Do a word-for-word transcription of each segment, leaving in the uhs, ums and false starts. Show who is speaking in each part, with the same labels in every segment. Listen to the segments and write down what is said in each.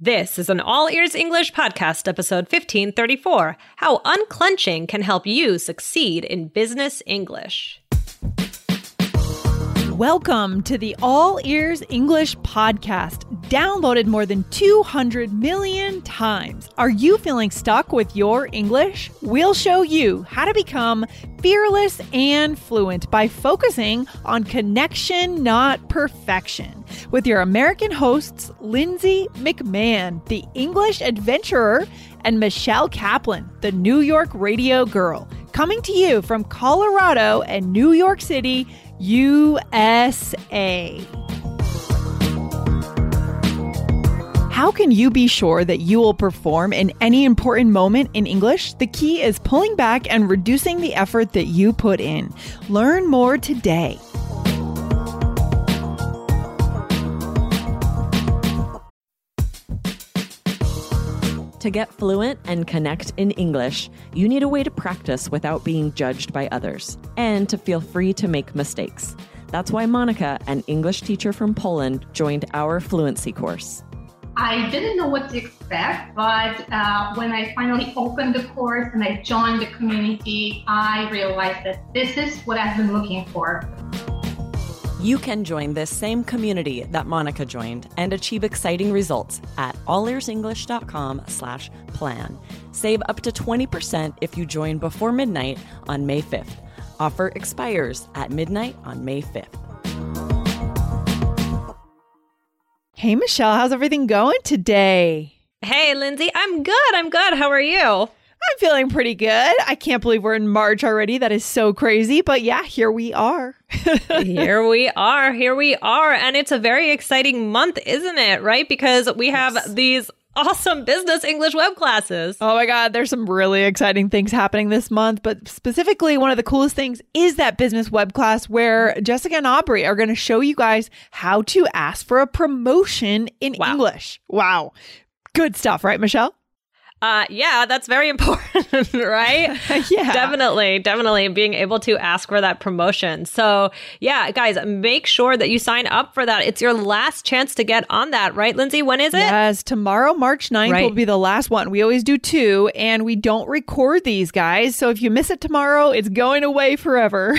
Speaker 1: This is an All Ears English podcast, episode fifteen thirty-four, How Unclenching Can Help You Succeed in Business English.
Speaker 2: Welcome to the All Ears English podcast, downloaded more than two hundred million times. Are you feeling stuck with your English? We'll show you how to become fearless and fluent by focusing on connection, not perfection. With your American hosts, Lindsay McMahon, the English adventurer, and Michelle Kaplan, the New York radio girl, coming to you from Colorado and New York City, U S A. How can you be sure that you will perform in any important moment in English? The key is pulling back and reducing the effort that you put in. Learn more today.
Speaker 3: To get fluent and connect in English, you need a way to practice without being judged by others, and to feel free to make mistakes. That's why Monica, an English teacher from Poland, joined our fluency course.
Speaker 4: I didn't know what to expect, but uh, when I finally opened the course and I joined the community, I realized that this is what I've been looking for.
Speaker 3: You can join this same community that Monica joined and achieve exciting results at allearsenglish.com slash plan. Save up to twenty percent if you join before midnight on May fifth. Offer expires at midnight on May fifth.
Speaker 2: Hey, Michelle, how's everything going today?
Speaker 1: Hey, Lindsay, I'm good. I'm good. How are you?
Speaker 2: I'm feeling pretty good. I can't believe we're in March already. That is so crazy. But yeah, here we are.
Speaker 1: Here we are. Here we are. And it's a very exciting month, isn't it? Right? Because we have yes. these awesome business English web classes.
Speaker 2: Oh my God, there's some really exciting things happening this month. But specifically, one of the coolest things is that business web class where Jessica and Aubrey are going to show you guys how to ask for a promotion in
Speaker 1: wow.
Speaker 2: English. Wow. Good stuff, right, Michelle?
Speaker 1: Uh, yeah, that's very important, right?
Speaker 2: Yeah.
Speaker 1: Definitely, definitely being able to ask for that promotion. So yeah, guys, make sure that you sign up for that. It's your last chance to get on that, right, Lindsay? When is it?
Speaker 2: Yes, tomorrow, March ninth
Speaker 1: right.
Speaker 2: will be the last one. We always do two, and we don't record these, guys. So if you miss it tomorrow, it's going away forever.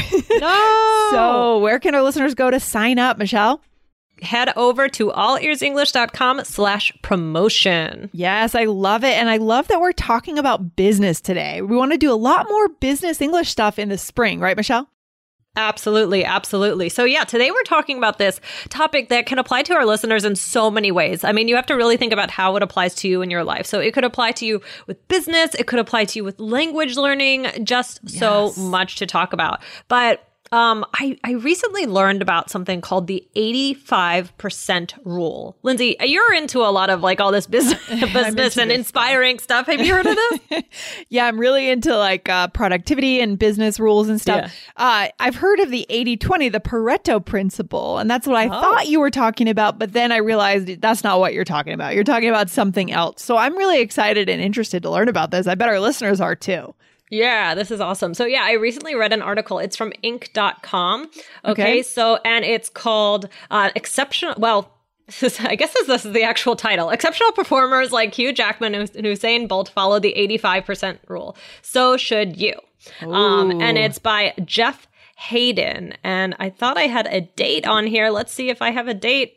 Speaker 1: No!
Speaker 2: So where can our listeners go to sign up, Michelle?
Speaker 1: Head over to allearsenglish.com slash promotion.
Speaker 2: Yes, I love it. And I love that we're talking about business today. We want to do a lot more business English stuff in the spring, right, Michelle?
Speaker 1: Absolutely. Absolutely. So yeah, today we're talking about this topic that can apply to our listeners in so many ways. I mean, you have to really think about how it applies to you in your life. So it could apply to you with business. It could apply to you with language learning, just yes. so much to talk about. But Um, I, I recently learned about something called the eighty-five percent rule. Lindsay, you're into a lot of like all this business, business and inspiring stuff. Have you heard of this?
Speaker 2: Yeah, I'm really into like uh, productivity and business rules and stuff. Yeah. Uh, I've heard of the eighty twenty, the Pareto principle. And that's what I oh. thought you were talking about. But then I realized that's not what you're talking about. You're talking about something else. So I'm really excited and interested to learn about this. I bet our listeners are too.
Speaker 1: Yeah, this is awesome. So yeah, I recently read an article. It's from inc dot com. Okay. okay. So, and it's called uh, Exceptional, well, this is, I guess this, this is the actual title. Exceptional performers like Hugh Jackman and Usain Bolt follow the eighty-five percent rule. So should you. Um, and it's by Jeff Hayden. And I thought I had a date on here. Let's see if I have a date.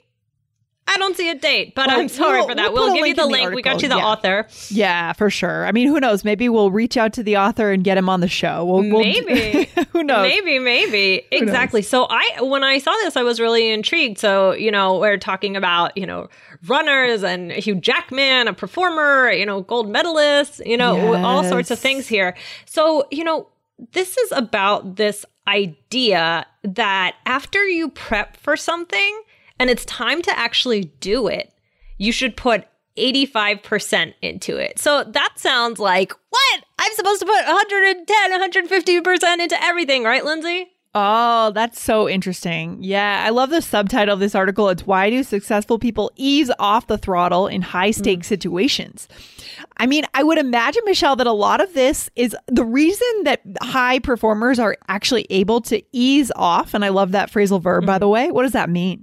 Speaker 1: I don't see a date, but well, I'm sorry
Speaker 2: we'll,
Speaker 1: for that.
Speaker 2: We'll,
Speaker 1: we'll give you the,
Speaker 2: the
Speaker 1: link.
Speaker 2: article.
Speaker 1: We got you the
Speaker 2: yeah.
Speaker 1: author.
Speaker 2: Yeah, for sure. I mean, who knows? Maybe we'll reach out to the author and get him on the show. We'll,
Speaker 1: maybe.
Speaker 2: We'll, who knows?
Speaker 1: Maybe, maybe. Who exactly. Knows? So I, when I saw this, I was really intrigued. So, you know, we're talking about, you know, runners and Hugh Jackman, a performer, you know, gold medalist, you know, yes. all sorts of things here. So, you know, this is about this idea that after you prep for something and it's time to actually do it, you should put eighty-five percent into it. So that sounds like, what? I'm supposed to put one hundred ten, one hundred fifty percent into everything, right, Lindsay?
Speaker 2: Oh, that's so interesting. Yeah, I love the subtitle of this article. It's Why Do Successful People Ease Off the Throttle in High-Stakes mm. Situations? I mean, I would imagine, Michelle, that a lot of this is the reason that high performers are actually able to ease off. And I love that phrasal verb, mm. by the way. What does that mean?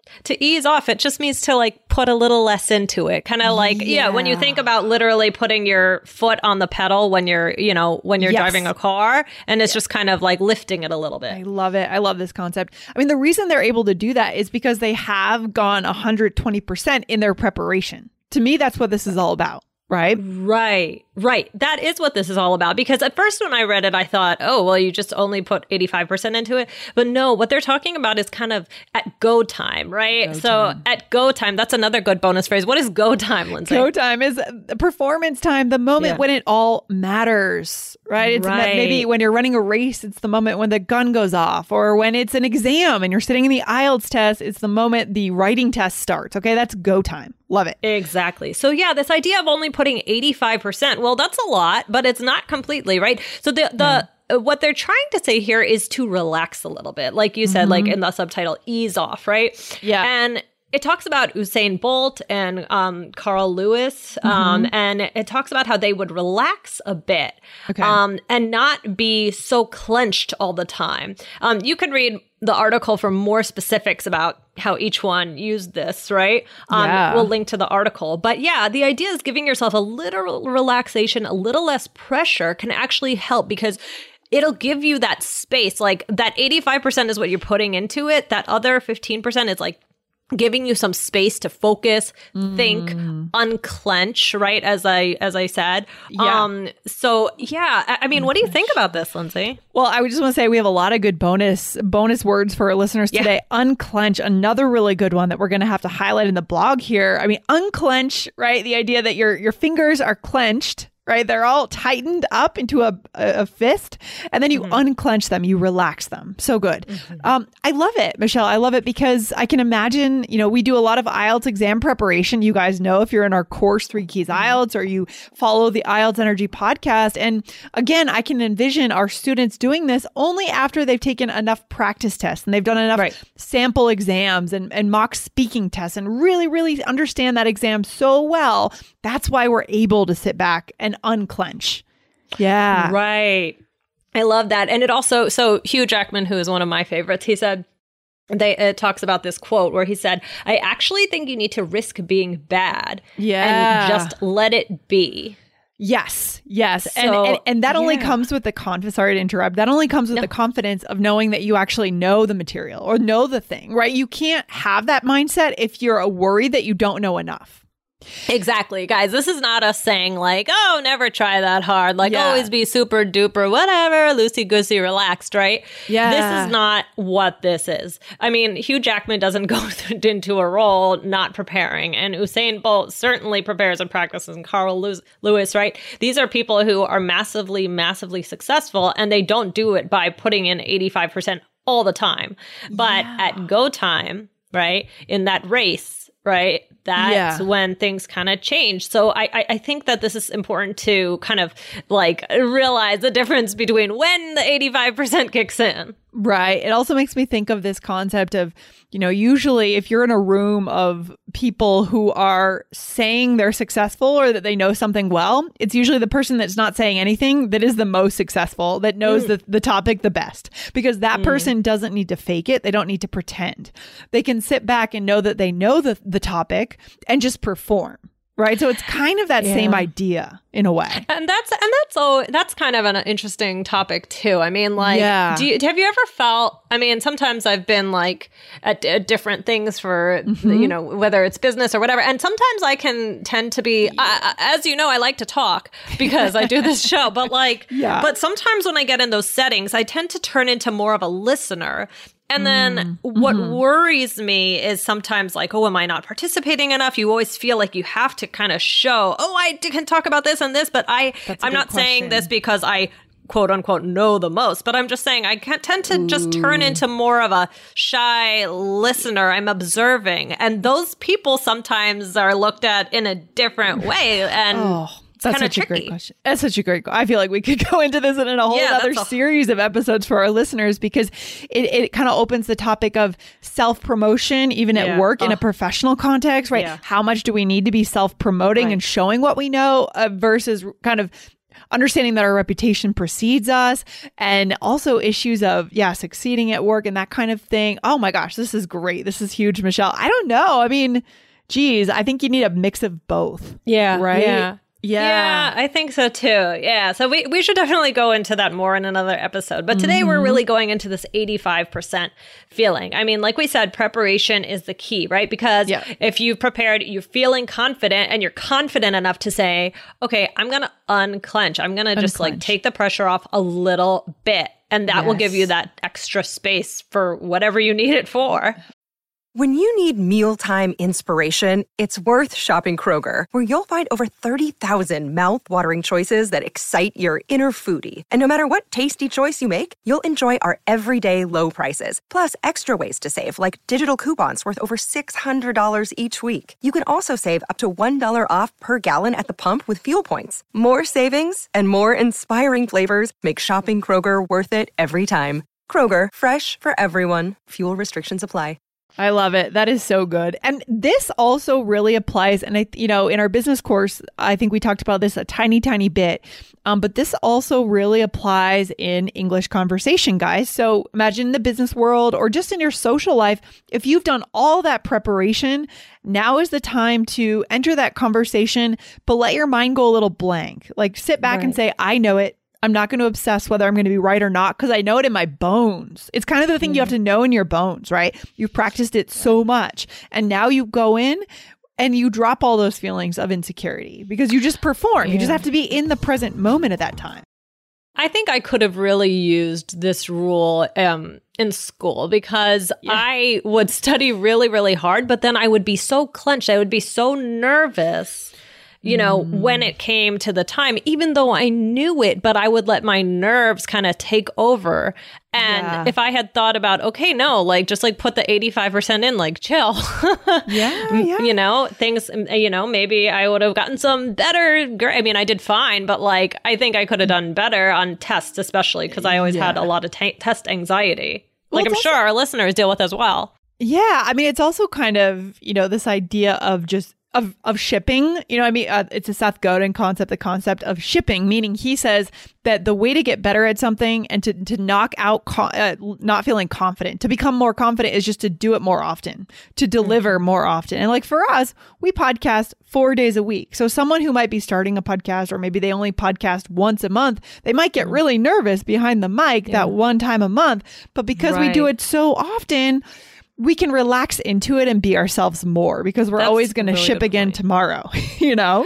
Speaker 1: to ease off, it just means to like put a little less into it. Kind of like, yeah. yeah, when you think about literally putting your foot on the pedal when you're, you know, when you're yes. driving a car, and it's yeah. just kind of like lifting it a little bit.
Speaker 2: I love it. I love this concept. I mean, the reason they're able to do that is because they have gone one hundred twenty percent in their preparation. To me, that's what this is all about. Right?
Speaker 1: Right. Right. That is what this is all about. Because at first when I read it, I thought, oh, well, you just only put eighty-five percent into it. But no, what they're talking about is kind of at go time, right? Go so time. At go time, that's another good bonus phrase. What is go time, Lindsay?
Speaker 2: Go time is performance time, the moment yeah. when it all matters, right? It's right. maybe when you're running a race, it's the moment when the gun goes off, or when it's an exam and you're sitting in the I E L T S test, it's the moment the writing test starts. Okay, that's go time. Love it.
Speaker 1: Exactly. So yeah, this idea of only putting eighty-five percent, well, that's a lot, but it's not completely, right? So the the mm. what they're trying to say here is to relax a little bit. Like you said, mm-hmm. like in the subtitle, ease off, right?
Speaker 2: Yeah.
Speaker 1: And it talks about Usain Bolt and um, Carl Lewis, um, mm-hmm. and it talks about how they would relax a bit
Speaker 2: okay.
Speaker 1: um, and not be so clenched all the time. Um, you can read the article for more specifics about how each one used this, right? Um,
Speaker 2: yeah.
Speaker 1: We'll link to the article. But yeah, the idea is giving yourself a little relaxation, a little less pressure can actually help, because it'll give you that space. Like that eighty-five percent is what you're putting into it. That other fifteen percent is like giving you some space to focus, mm. think, unclench, right? As I as I said.
Speaker 2: Yeah.
Speaker 1: Um, so yeah, I, I mean, what do you think about this, Lindsay?
Speaker 2: Well, I would just want to say we have a lot of good bonus bonus words for our listeners today. Yeah. Unclench, another really good one that we're going to have to highlight in the blog here. I mean, unclench, right? The idea that your your fingers are clenched. Right? They're all tightened up into a, a, a fist, and then you mm-hmm. unclench them, you relax them. So good. Mm-hmm. Um, I love it, Michelle. I love it because I can imagine, you know, we do a lot of I E L T S exam preparation. You guys know if you're in our course, Three Keys mm-hmm. I E L T S, or you follow the I E L T S Energy podcast. And again, I can envision our students doing this only after they've taken enough practice tests and they've done enough
Speaker 1: right.
Speaker 2: sample exams and, and mock speaking tests and really, really understand that exam so well. That's why we're able to sit back and unclench. Yeah.
Speaker 1: Right. I love that. And it also, so Hugh Jackman, who is one of my favorites, he said, they it talks about this quote where he said, I actually think you need to risk being bad
Speaker 2: yeah.
Speaker 1: and just let it be.
Speaker 2: Yes. Yes.
Speaker 1: So,
Speaker 2: and, and and that
Speaker 1: yeah.
Speaker 2: only comes with the confidence. Sorry to interrupt. That only comes with no. the confidence of knowing that you actually know the material or know the thing, right? You can't have that mindset if you're worried that you don't know enough.
Speaker 1: Exactly, guys. This is not us saying like, oh, never try that hard. Like
Speaker 2: yeah.
Speaker 1: always be super duper, whatever, loosey goosey, relaxed, right?
Speaker 2: Yeah.
Speaker 1: This is not what this is. I mean, Hugh Jackman doesn't go into a role not preparing, and Usain Bolt certainly prepares and practices, and Carl Lewis, right? These are people who are massively, massively successful, and they don't do it by putting in eighty-five percent all the time. But
Speaker 2: yeah.
Speaker 1: at go time, right, in that race, right, that's
Speaker 2: yeah.
Speaker 1: when things kind of change. So I, I I think that this is important to kind of like realize the difference between when the eighty-five percent kicks in.
Speaker 2: Right. It also makes me think of this concept of, you know, usually if you're in a room of people who are saying they're successful or that they know something well, it's usually the person that's not saying anything that is the most successful, that knows mm. the, the topic the best, because that mm. person doesn't need to fake it. They don't need to pretend. They can sit back and know that they know the, the topic and just perform. Right. So it's kind of that yeah. same idea in a way.
Speaker 1: And that's and that's so that's kind of an interesting topic, too. I mean, like,
Speaker 2: yeah.
Speaker 1: do you, have you ever felt, I mean, sometimes I've been like at, at different things for, mm-hmm. you know, whether it's business or whatever. And sometimes I can tend to be, I, as you know, I like to talk because I do this show. But like,
Speaker 2: yeah. but
Speaker 1: sometimes when I get in those settings, I tend to turn into more of a listener. And then mm, what mm-hmm. worries me is sometimes like, oh, am I not participating enough? You always feel like you have to kind of show, oh, I can talk about this and this, but I, I'm not question. saying this because I quote unquote know the most, but I'm just saying I can tend to Ooh. just turn into more of a shy listener. I'm observing. And those people sometimes are looked at in a different way. And
Speaker 2: oh. That's such
Speaker 1: tricky.
Speaker 2: a great question. That's such a great I feel like we could go into this in a whole
Speaker 1: yeah,
Speaker 2: other a- series of episodes for our listeners, because it, it kind of opens the topic of self-promotion, even yeah. at work, oh. in a professional context, right?
Speaker 1: Yeah.
Speaker 2: How much do we need to be self-promoting right. and showing what we know uh, versus kind of understanding that our reputation precedes us, and also issues of, yeah, succeeding at work and that kind of thing. Oh my gosh, this is great. This is huge, Michelle. I don't know. I mean, geez, I think you need a mix of both.
Speaker 1: Yeah.
Speaker 2: Right?
Speaker 1: Yeah.
Speaker 2: Yeah.
Speaker 1: Yeah, I think so too. Yeah. So we, we should definitely go into that more in another episode. But today mm-hmm. we're really going into this eighty-five percent feeling. I mean, like we said, preparation is the key, right? Because yeah. if you've prepared, you're feeling confident and you're confident enough to say, okay, I'm going to unclench. I'm going to just like take the pressure off a little bit. And that yes. will give you that extra space for whatever you need it for.
Speaker 5: When you need mealtime inspiration, it's worth shopping Kroger, where you'll find over thirty thousand mouth-watering choices that excite your inner foodie. And no matter what tasty choice you make, you'll enjoy our everyday low prices, plus extra ways to save, like digital coupons worth over six hundred dollars each week. You can also save up to one dollar off per gallon at the pump with fuel points. More savings and more inspiring flavors make shopping Kroger worth it every time. Kroger, fresh for everyone. Fuel restrictions apply.
Speaker 2: I love it. That is so good. And this also really applies. And I, you know, in our business course, I think we talked about this a tiny, tiny bit. Um, but this also really applies in English conversation, guys. So imagine in the business world or just in your social life, if you've done all that preparation, now is the time to enter that conversation, but let your mind go a little blank. Like sit back right. and say, I know it. I'm not going to obsess whether I'm going to be right or not because I know it in my bones. It's kind of the thing mm. you have to know in your bones, right? You've practiced it so much. And now you go in and you drop all those feelings of insecurity because you just perform. Yeah. You just have to be in the present moment at that time.
Speaker 1: I think I could have really used this rule um, in school because yeah. I would study really, really hard, but then I would be so clenched. I would be so nervous. You know, mm. when it came to the time, even though I knew it, but I would let my nerves kind of take over. And yeah. if I had thought about, okay, no, like just like put the eighty-five percent in, like chill.
Speaker 2: yeah, yeah.
Speaker 1: You know, things, you know, maybe I would have gotten some better. Gra- I mean, I did fine, but like I think I could have done better on tests, especially because I always yeah. had a lot of t- test anxiety. Like well, I'm sure our listeners deal with as well.
Speaker 2: Yeah. I mean, it's also kind of, you know, this idea of just Of of shipping, you know, I mean, uh, it's a Seth Godin concept, the concept of shipping, meaning he says that the way to get better at something and to, to knock out co- uh, not feeling confident, to become more confident is just to do it more often, to deliver mm-hmm. more often. And like for us, we podcast four days a week. So someone who might be starting a podcast or maybe they only podcast once a month, they might get really nervous behind the mic yeah. that one time a month. But because right. we do it so often, we can relax into it and be ourselves more because we're That's always going to really ship again point. tomorrow, you know?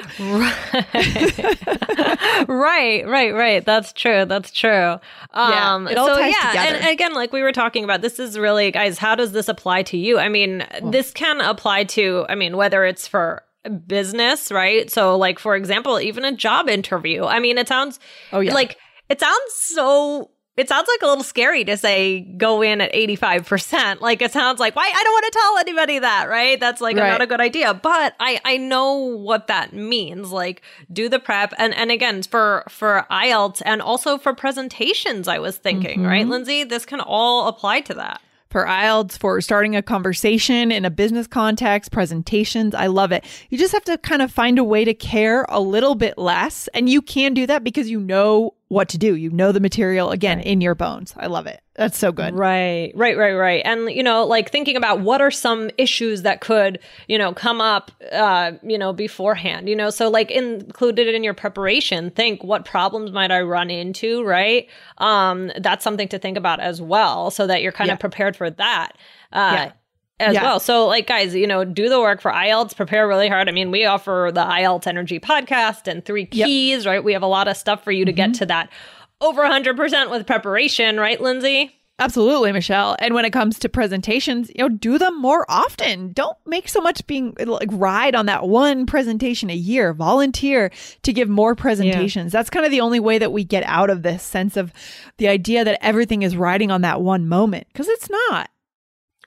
Speaker 1: Right. right, right, right. That's true. That's true. Um,
Speaker 2: yeah, it all
Speaker 1: so
Speaker 2: ties
Speaker 1: yeah,
Speaker 2: together.
Speaker 1: And again, like we were talking about, this is really, guys, how does this apply to you? I mean, oh. this can apply to, I mean, whether it's for business, right? So like, for example, even a job interview. I mean, it sounds oh, yeah. like, it sounds so... It sounds like a little scary to say go in at eighty-five percent. Like it sounds like, why? I don't want to tell anybody that, right? That's like right. not a good idea. But I, I know what that means. Like do the prep. And, and again, for, for I E L T S and also for presentations, I was thinking, mm-hmm. right, Lindsay? This can all apply to that.
Speaker 2: For I E L T S, for starting a conversation in a business context, presentations. I love it. You just have to kind of find a way to care a little bit less. And you can do that because you know what to do. You know the material, again, in your bones. I love it. That's so good.
Speaker 1: Right, right, right, right. And, you know, like thinking about what are some issues that could, you know, come up, uh, you know, beforehand, you know, so like included in your preparation, think what problems might I run into, right? Um, that's something to think about as well so that you're kind yeah. of prepared for that. Uh, yeah. As yeah. well. So like, guys, you know, do the work for I E L T S, prepare really hard. I mean, we offer the I E L T S Energy podcast and three keys, yep. right? We have a lot of stuff for you to mm-hmm. get to that over one hundred percent with preparation, right, Lindsay?
Speaker 2: Absolutely, Michelle. And when it comes to presentations, you know, do them more often. Don't make so much being like ride on that one presentation a year. Volunteer to give more presentations. Yeah. That's kind of the only way that we get out of this sense of the idea that everything is riding on that one moment, because it's not.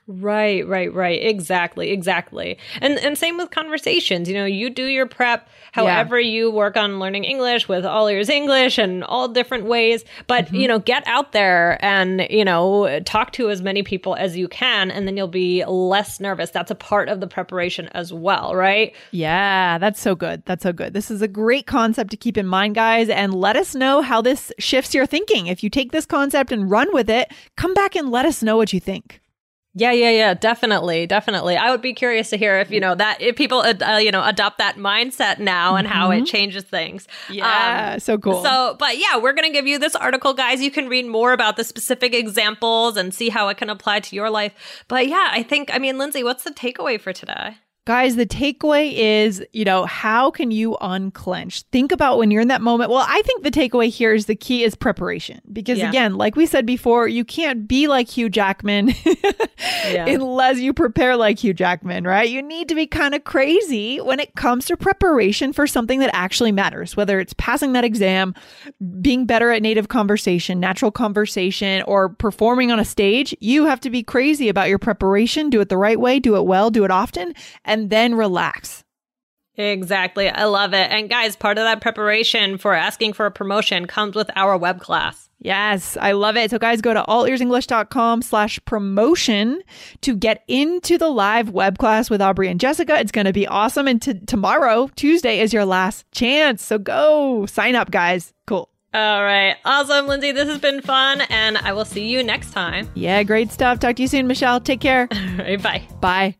Speaker 1: Right, right, right. Exactly, exactly. And and same with conversations. You know, you do your prep however yeah. you work on learning English with All Ears English and all different ways. But, mm-hmm. you know, get out there and, you know, talk to as many people as you can, and then you'll be less nervous. That's a part of the preparation as well, right?
Speaker 2: Yeah, that's so good. That's so good. This is a great concept to keep in mind, guys. And let us know how this shifts your thinking. If you take this concept and run with it, come back and let us know what you think.
Speaker 1: Yeah, yeah, yeah, definitely, definitely. I would be curious to hear if, you know, that if people, uh, you know, adopt that mindset now and mm-hmm. how it changes things.
Speaker 2: Yeah, um, so cool.
Speaker 1: So, but yeah, we're going to give you this article, guys. You can read more about the specific examples and see how it can apply to your life. But yeah, I think, I mean, Lindsay, what's the takeaway for today?
Speaker 2: Guys, the takeaway is, you know, how can you unclench? Think about when you're in that moment. Well, I think the takeaway here is the key is preparation. Because yeah. again, like we said before, you can't be like Hugh Jackman yeah. unless you prepare like Hugh Jackman, right? You need to be kind of crazy when it comes to preparation for something that actually matters, whether it's passing that exam, being better at native conversation, natural conversation, or performing on a stage. You have to be crazy about your preparation, do it the right way, do it well, do it often, and And then relax.
Speaker 1: Exactly. I love it. And guys, part of that preparation for asking for a promotion comes with our web class.
Speaker 2: Yes, I love it. So guys, go to allearsenglish.com slash promotion to get into the live web class with Aubrey and Jessica. It's going to be awesome. And t- tomorrow, Tuesday, is your last chance. So go sign up, guys. Cool.
Speaker 1: All right. Awesome, Lindsay. This has been fun. And I will see you next time.
Speaker 2: Yeah, great stuff. Talk to you soon, Michelle. Take care.
Speaker 1: All right. Bye.
Speaker 2: Bye.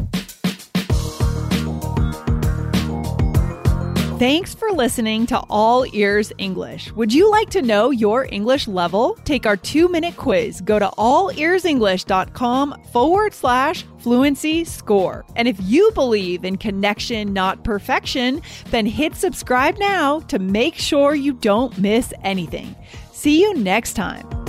Speaker 2: Thanks for listening to All Ears English. Would you like to know your English level? Take our two-minute quiz. Go to allearsenglish.com forward slash fluency score. And if you believe in connection, not perfection, then hit subscribe now to make sure you don't miss anything. See you next time.